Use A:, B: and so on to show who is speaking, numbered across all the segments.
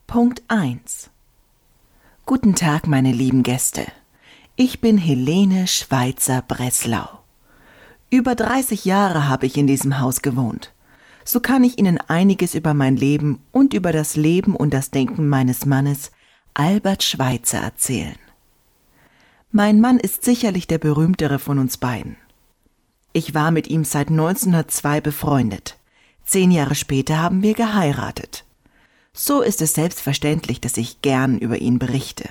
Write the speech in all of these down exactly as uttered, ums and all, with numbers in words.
A: Punkt eins. Guten Tag, meine lieben Gäste. Ich bin Helene Schweitzer-Breslau. Über dreißig Jahre habe ich in diesem Haus gewohnt. So kann ich Ihnen einiges über mein Leben und über das Leben und das Denken meines Mannes, Albert Schweitzer, erzählen. Mein Mann ist sicherlich der berühmtere von uns beiden. Ich war mit ihm seit neunzehnhundertzwei befreundet. Zehn Jahre später haben wir geheiratet. So ist es selbstverständlich, dass ich gern über ihn berichte.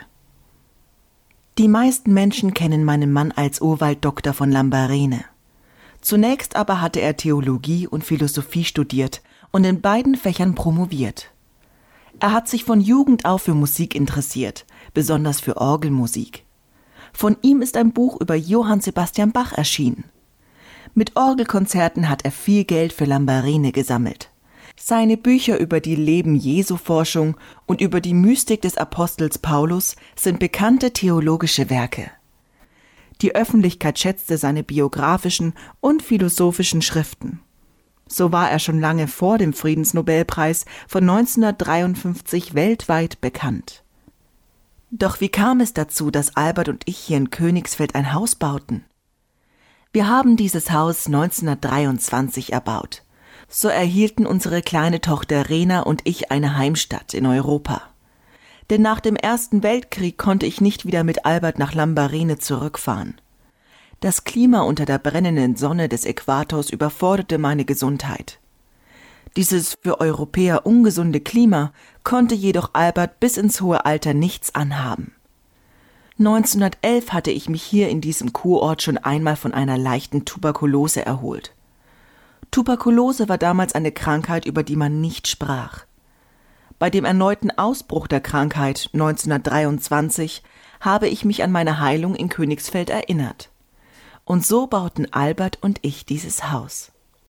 A: Die meisten Menschen kennen meinen Mann als Urwald-Doktor von Lambarene. Zunächst aber hatte er Theologie und Philosophie studiert und in beiden Fächern promoviert. Er hat sich von Jugend auf für Musik interessiert, besonders für Orgelmusik. Von ihm ist ein Buch über Johann Sebastian Bach erschienen. Mit Orgelkonzerten hat er viel Geld für Lambarene gesammelt. Seine Bücher über die Leben-Jesu-Forschung und über die Mystik des Apostels Paulus sind bekannte theologische Werke. Die Öffentlichkeit schätzte seine biografischen und philosophischen Schriften. So war er schon lange vor dem Friedensnobelpreis von neunzehnhundertdreiundfünfzig weltweit bekannt. Doch wie kam es dazu, dass Albert und ich hier in Königsfeld ein Haus bauten? Wir haben dieses Haus neunzehnhundertdreiundzwanzig erbaut. So erhielten unsere kleine Tochter Rena und ich eine Heimstatt in Europa. Denn nach dem Ersten Weltkrieg konnte ich nicht wieder mit Albert nach Lambarene zurückfahren. Das Klima unter der brennenden Sonne des Äquators überforderte meine Gesundheit. Dieses für Europäer ungesunde Klima konnte jedoch Albert bis ins hohe Alter nichts anhaben. neunzehnhundertelf hatte ich mich hier in diesem Kurort schon einmal von einer leichten Tuberkulose erholt. Tuberkulose war damals eine Krankheit, über die man nicht sprach. Bei dem erneuten Ausbruch der Krankheit neunzehnhundertdreiundzwanzig habe ich mich an meine Heilung in Königsfeld erinnert. Und so bauten Albert und ich dieses Haus.